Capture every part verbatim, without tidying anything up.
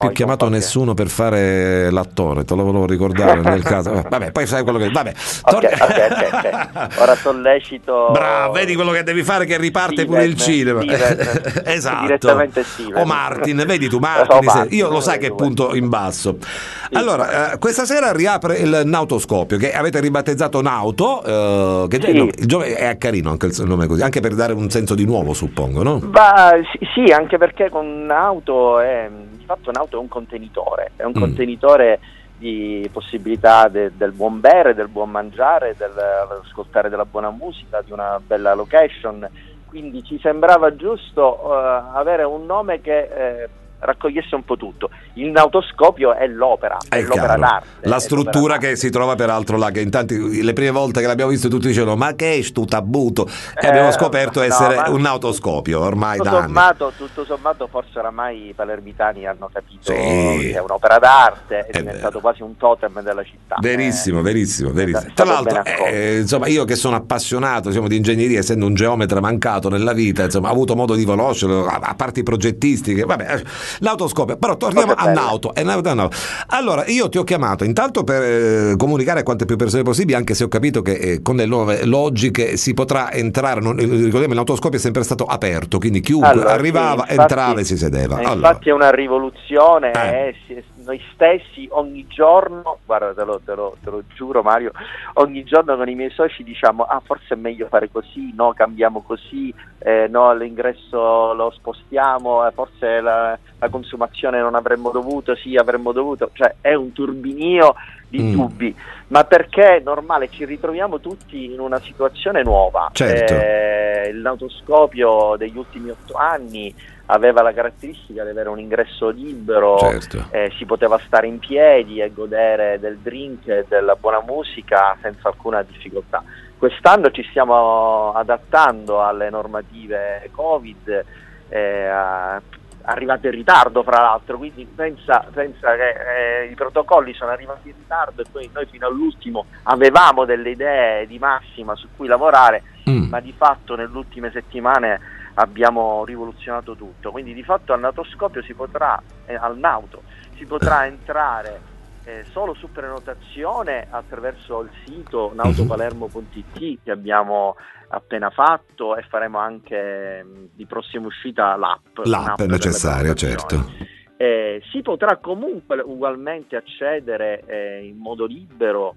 più chiamato qualche... nessuno per fare l'attore, te lo volevo ricordare nel caso. Vabbè, poi sai quello che... Vabbè. Ok, ok, ok, ok. Ora sollecito... Bravo, vedi quello che devi fare, che riparte Steven, pure il cinema. Steven. Esatto. Direttamente Steven. O Martin, vedi tu Martin, O Martin, io lo sai che due. punto in basso. Sì. Allora, eh, questa sera riapre il Nautoscopio, che avete ribattezzato Nauto, eh, che Sì. no, il gio- è carino anche il nome così, anche per dare un senso di nuovo, suppongo, no? Ma, sì, sì, anche perché con un'auto è, di fatto un'auto è un contenitore, è un Mm. contenitore di possibilità de, del buon bere, del buon mangiare, dell'ascoltare della buona musica, di una bella location, quindi ci sembrava giusto uh, avere un nome che eh, raccogliesse un po' tutto. Il Nautoscopio è l'opera, è, È l'opera chiaro. d'arte. La è struttura l'opera che d'arte. si trova peraltro là, che in tanti, le prime volte che l'abbiamo visto tutti dicevano ma che è sto tabuto, e Eh, abbiamo scoperto no, essere ma un Nautoscopio ormai tutto da anni. sommato, tutto sommato forse oramai i palermitani hanno capito Sì. che è un'opera d'arte, è, È diventato vero. quasi un totem della città. Verissimo, Eh, verissimo, verissimo. è Tra stato l'altro, ben accolto. eh, insomma, io che sono appassionato, diciamo, di ingegneria, essendo un geometra mancato nella vita, insomma, ho avuto modo di conoscerlo, a, a parte i progettisti, che, vabbè, eh, l'autoscopio. Però torniamo Cose a belle. Nauto, è Nauto, è Nauto. Allora, io ti ho chiamato intanto per eh, comunicare a quante più persone possibili, anche se ho capito che eh, con le nuove logiche si potrà entrare, non, ricordiamo, l'autoscopio è sempre stato aperto, quindi chiunque Allora, arrivava, sì, infatti, entrava e si sedeva. eh, Allora, infatti è una rivoluzione, Eh. eh, si- noi stessi ogni giorno, guarda te lo, te, lo, te lo giuro Mario, ogni giorno con i miei soci diciamo ah forse è meglio fare così, no cambiamo così, eh, no l'ingresso lo spostiamo, eh, forse la, la consumazione non avremmo dovuto, sì avremmo dovuto, cioè è un turbinio di Mm. dubbi, ma perché è normale, ci ritroviamo tutti in una situazione nuova. Certo. Eh, il Nautoscopio degli ultimi otto anni aveva la caratteristica di avere un ingresso libero, certo. eh, si poteva stare in piedi e godere del drink e della buona musica senza alcuna difficoltà. Quest'anno ci stiamo adattando alle normative Covid, eh, a- arrivate in ritardo fra l'altro, quindi pensa, pensa che eh, i protocolli sono arrivati in ritardo e poi noi fino all'ultimo avevamo delle idee di massima su cui lavorare, Mm. ma di fatto nelle ultime settimane abbiamo rivoluzionato tutto, quindi di fatto al Nautoscopio si potrà, eh, al Nauto, si potrà entrare eh, solo su prenotazione attraverso il sito nautopalermo punto it che abbiamo appena fatto, e faremo anche mh, di prossima uscita l'app. L'app un'app è delle necessaria, prenotazioni. certo. Eh, si potrà comunque ugualmente accedere eh, in modo libero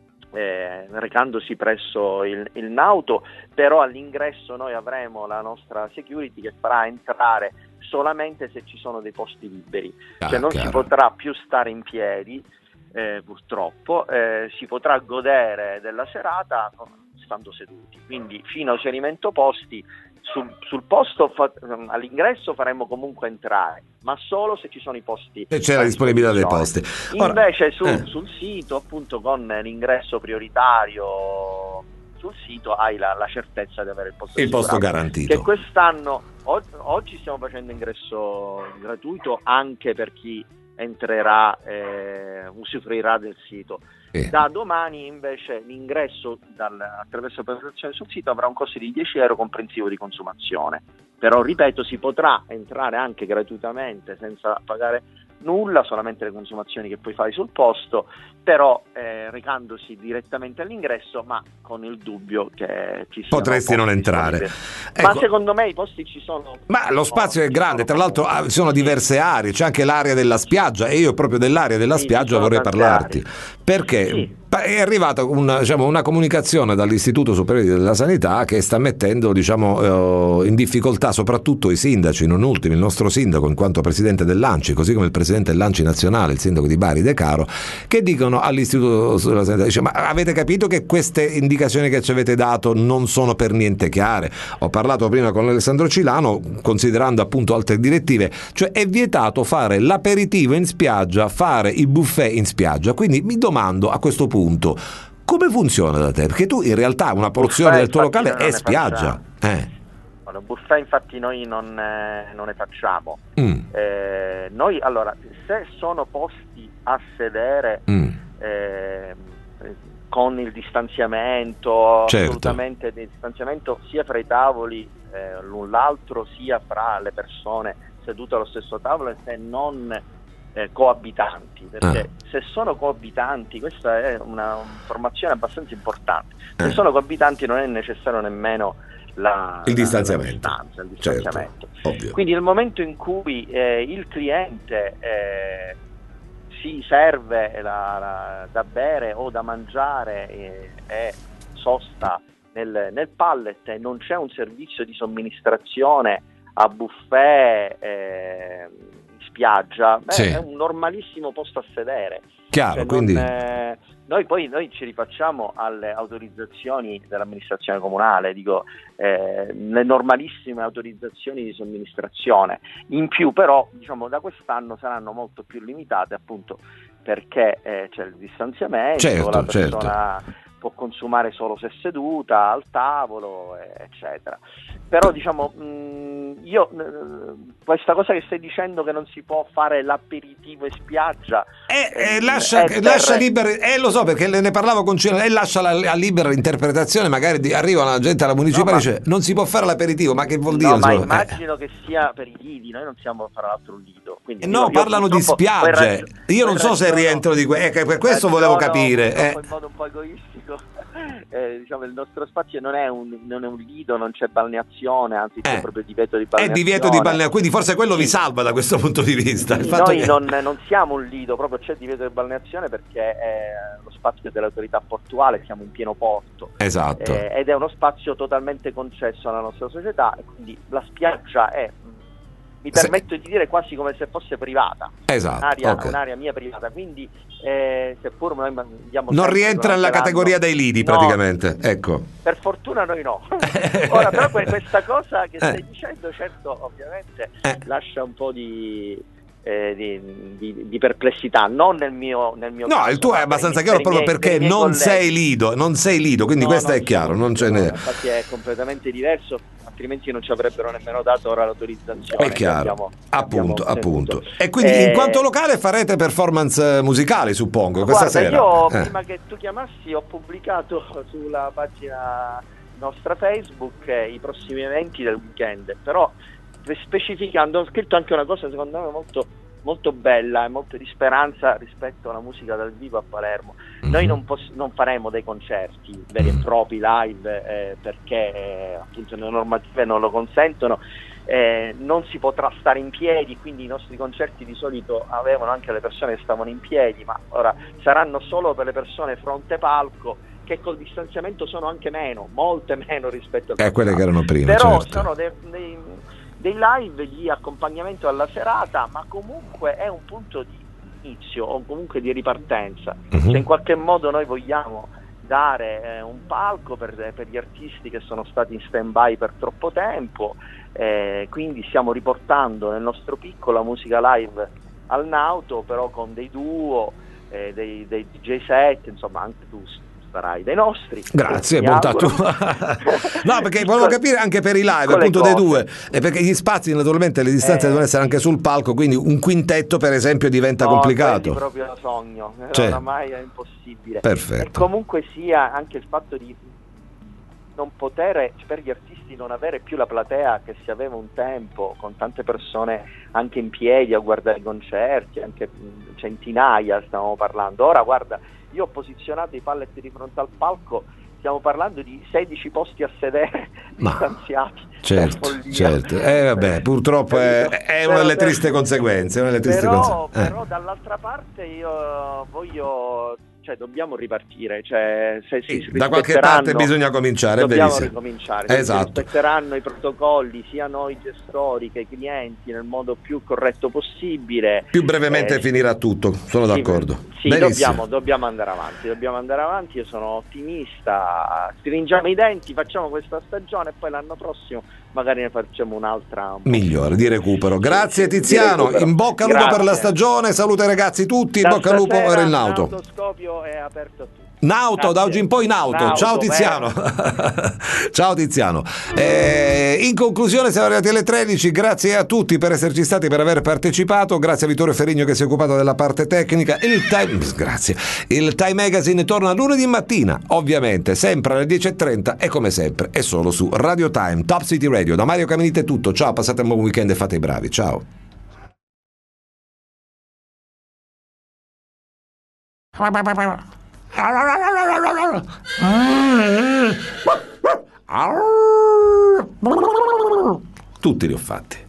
eh, recandosi presso il, il Nauto, però all'ingresso noi avremo la nostra security che farà entrare solamente se ci sono dei posti liberi, Ah, cioè non chiaro. si potrà più stare in piedi, eh, purtroppo, eh, si potrà godere della serata stando seduti, quindi fino a chiarimento posti. Sul, sul posto fa, all'ingresso faremo comunque entrare, ma solo se ci sono i posti E c'è la a disponibilità dei disposizione. posti. Ora, Invece su, eh. sul sito, appunto, con l'ingresso prioritario sul sito hai la, la certezza di avere il posto il posto assicurato. garantito. Che quest'anno o, oggi stiamo facendo ingresso gratuito anche per chi entrerà, eh, usufruirà del sito. Eh. Da domani invece l'ingresso dal, attraverso la prenotazione sul sito avrà un costo di dieci euro comprensivo di consumazione, però ripeto si potrà entrare anche gratuitamente senza pagare nulla, solamente le consumazioni che poi fai sul posto, però eh, recandosi direttamente all'ingresso, ma con il dubbio che ci siano Potresti non posti entrare. disponibili. Ma Ecco. secondo me i posti ci sono. Ma lo spazio è ci grande, sono tra l'altro comunque. ah, ci sono diverse aree, c'è anche l'area della spiaggia e io proprio dell'area della Sì, ci spiaggia sono vorrei tante parlarti, aree. perché Sì. pa- è arrivata una, diciamo, una comunicazione dall'Istituto Superiore della Sanità che sta mettendo, diciamo, eh, in difficoltà soprattutto i sindaci, non ultimi il nostro sindaco in quanto presidente dell'Anci, così come il presidente dell'Anci nazionale, il sindaco di Bari De Caro, che dicono all'Istituto della Sanità, dice, ma avete capito che queste indicazioni che ci avete dato non sono per niente chiare? Ho parlato prima con Alessandro Cilano, considerando appunto altre direttive, cioè è vietato fare l'aperitivo in spiaggia, fare i buffet in spiaggia, quindi mi domando a questo punto come funziona da te, perché tu in realtà una porzione Buffet, del tuo infatti, locale noi non è ne spiaggia. Eh. Allora, buffet infatti noi non, eh, non ne facciamo. Mm. Eh, noi allora, se sono posti a sedere Mm. eh, con il distanziamento, Certo. assolutamente di distanziamento sia fra i tavoli eh, l'un l'altro, sia fra le persone sedute allo stesso tavolo, e se non eh, coabitanti, perché Ah. se sono coabitanti, questa è una informazione abbastanza importante, se Eh. sono coabitanti non è necessario nemmeno la, Il la- distanziamento. la distanza, il distanziamento. Certo, ovvio. Quindi nel momento in cui eh, il cliente eh, si serve la, la- da bere o da mangiare eh, e sosta nel, nel pallet e non c'è un servizio di somministrazione a buffet eh, in spiaggia, beh, Sì. è un normalissimo posto a sedere. Chiaro, Cioè, quindi non, eh, noi poi noi ci rifacciamo alle autorizzazioni dell'amministrazione comunale, dico eh, le normalissime autorizzazioni di somministrazione. In più però diciamo da quest'anno saranno molto più limitate, appunto perché eh, c'è il distanziamento, Certo, la persona può consumare solo se seduta al tavolo, eh, eccetera. Però diciamo mh, io eh, questa cosa che stai dicendo che non si può fare l'aperitivo in spiaggia Eh, eh, eh, lascia, è per- lascia libera, eh, lo so perché ne parlavo con Cino, e lascia la, a libera interpretazione, magari di, arriva la gente alla municipale e No, ma- dice non si può fare l'aperitivo, ma che vuol dire? No, non si ma può- eh. immagino che sia per i lidi, noi non siamo fra l'altro un lido. Quindi Eh, dico, no, io parlano di purtroppo- poi spiagge. ragio- Io non poi so se ragiono- rientro di que- eh, che per questo volevo ragiono capire. purtroppo eh. in modo un po' egoistico. Eh, diciamo, il nostro spazio non è un, non è un lido, non c'è balneazione, anzi c'è Eh. proprio divieto di È balneazione. divieto di balneazione, quindi forse quello vi Sì. salva da questo punto di vista. Il Quindi fatto noi che- non, non siamo un lido, proprio c'è divieto di balneazione perché è lo spazio dell'autorità portuale, siamo in pieno porto. Esatto. Eh, ed è uno spazio totalmente concesso alla nostra società, e quindi la spiaggia è, mi Se- permetto di dire, quasi come se fosse privata, Esatto. un'area, ok. un'area mia privata, quindi eh, seppur noi andiamo Non sempre rientra durante nella l'anno- categoria dei lidi, No, praticamente. Ecco. per fortuna noi no. Ora però que- questa cosa che stai Eh. dicendo, certo, ovviamente Eh. lascia un po' di, eh, di, di- di perplessità, non nel mio, nel mio No, caso, il tuo ma è per abbastanza i- chiaro per i proprio miei- perché per i miei non colleghi. sei lido, non sei lido, quindi No, questo non è chiaro, sono non ce lido, ne no, infatti è completamente diverso, altrimenti non ci avrebbero nemmeno dato ora l'autorizzazione. È chiaro, che abbiamo- appunto, abbiamo appunto. ottenuto. E quindi Eh, in quanto locale farete performance musicali, suppongo, questa Guarda, sera. io Eh. prima che tu chiamassi ho pubblicato sulla pagina nostra Facebook eh, i prossimi eventi del weekend, però specificando, ho scritto anche una cosa secondo me molto, molto bella e molto di speranza rispetto alla musica dal vivo a Palermo. Mhm. Noi non, poss- non faremo dei concerti veri e propri live eh, perché eh, appunto le normative non lo consentono. Eh, non si potrà stare in piedi, quindi i nostri concerti di solito avevano anche le persone che stavano in piedi, ma ora saranno solo per le persone fronte palco, che col distanziamento sono anche meno, molte meno rispetto a Eh, quelle che erano prima, però certo. sono dei, dei, dei live di accompagnamento alla serata, ma comunque è un punto di inizio o comunque di ripartenza. Mhm. Cioè, in qualche modo noi vogliamo dare eh, un palco per, per gli artisti che sono stati in stand-by per troppo tempo, eh, quindi stiamo riportando nel nostro piccolo la musica live al Nauto, però con dei duo, eh, dei, dei D J set, insomma anche tu sarai dei nostri. Grazie, mi bontà auguro. tua. No, perché volevo Piccole- capire anche per i live, piccole appunto dei cose. due, e perché gli spazi naturalmente le distanze Eh. devono essere anche sul palco, quindi un quintetto per esempio diventa No, complicato. quelli proprio sogno, Cioè. oramai è impossibile. Perfetto. E comunque sia anche il fatto di non poter, per gli artisti non avere più la platea che si aveva un tempo, con tante persone anche in piedi a guardare i concerti, anche mh, centinaia stiamo parlando. Ora guarda, io ho posizionato i pallet di fronte al palco, stiamo parlando di sedici posti a sedere Ma- distanziati. Certo, È follia. certo. Eh, vabbè, purtroppo è, è una delle triste conseguenze. Una delle triste Però, conseguenze. Eh. però dall'altra parte io voglio, cioè dobbiamo ripartire, cioè se si Sì, da qualche parte bisogna cominciare, è dobbiamo verissimo. ricominciare, se si Esatto. rispetteranno i protocolli sia noi gestori che i clienti nel modo più corretto possibile. Più brevemente Eh, finirà tutto, sono sì, d'accordo. Sì, Benissimo. dobbiamo, dobbiamo andare avanti, dobbiamo andare avanti, io sono ottimista, stringiamo i denti, facciamo questa stagione e poi l'anno prossimo magari ne facciamo un'altra un po' Migliore, di recupero. Grazie Sì, sì, Tiziano, di recupero. in bocca al lupo per la Grazie. stagione, salute ai ragazzi tutti, in Da bocca al lupo stasera per il Nauto. L'autoscopio è aperto a tutti. Nauto, Grazie. da oggi in poi Nauto. Nauto, Ciao Tiziano. bene. Ciao Tiziano. Eh, in conclusione siamo arrivati alle tredici, grazie a tutti per esserci stati, per aver partecipato, grazie a Vittorio Ferrigno che si è occupato della parte tecnica. Il Time, grazie. Il Time Magazine torna lunedì mattina, ovviamente, sempre alle dieci e trenta e come sempre è solo su Radio Time, Top City Radio. Da Mario Caminite è tutto, ciao, passate un buon weekend e fate i bravi, ciao. Tutti li ho fatti.